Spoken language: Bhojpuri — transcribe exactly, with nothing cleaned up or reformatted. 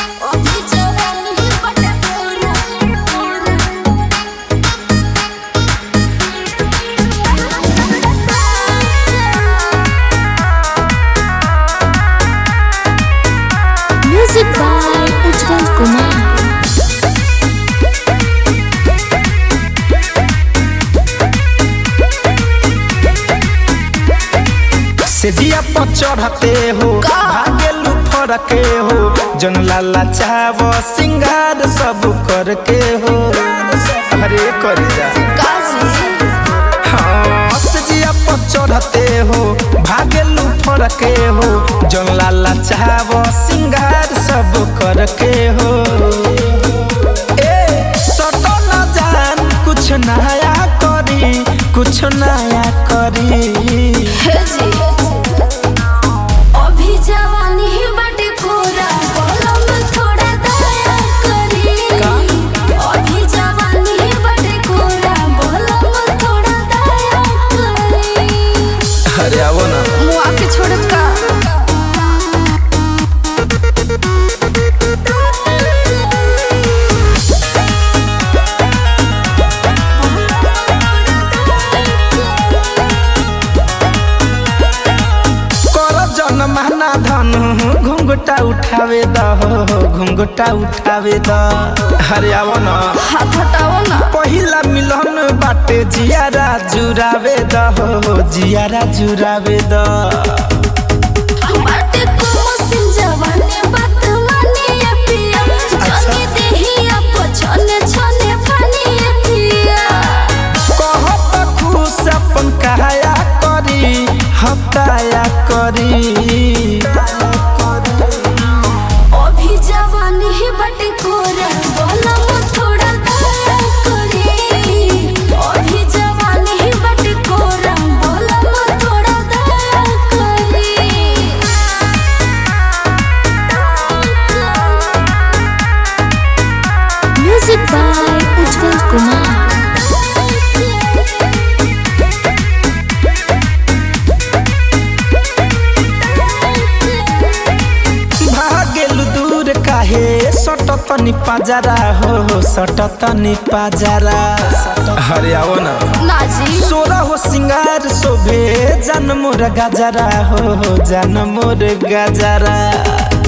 Music by Utpal Kumar. सेजिया पर चढ़ते हो भागेलू फरके हो जन लाला चाव सिंगार सब करके हो अरे कर जा हाँ सेजिया पर चढ़ते हो भागेलू फरके हो जन लाला चाव सिंगार सब करके हो ए सटो न जान कुछ नया करी कुछ नया करी अरे आवो ना मुआ के छोड़ब का कर जन महना धन घुंघटा उठावे द घुंघटा उठावे द अरे आवो ना हाथ हटाओ ना पहिला मिलन बाटे जियारा जुरावे द जियारा जुरावे द बाटे को मसिन जवानी बात माने ये पिया जाने देही आप छने छने पानी ये पिया कहत खुश अपन काया करी हताया करी अभी जवानी ही बाटे कोरा बोला मत थोड़ा दया करी अभी जवानी ही बाटे कोरा बोला मत थोड़ा दया करी म्यूजिक बाय उत्पल कुमार काहे सटतनी पाजरा हो सटतनी पाजरा अरे आओ ना नाजी सोरा हो सिंगार शोभे जन मोर गजरा हो जन मोर गजरा।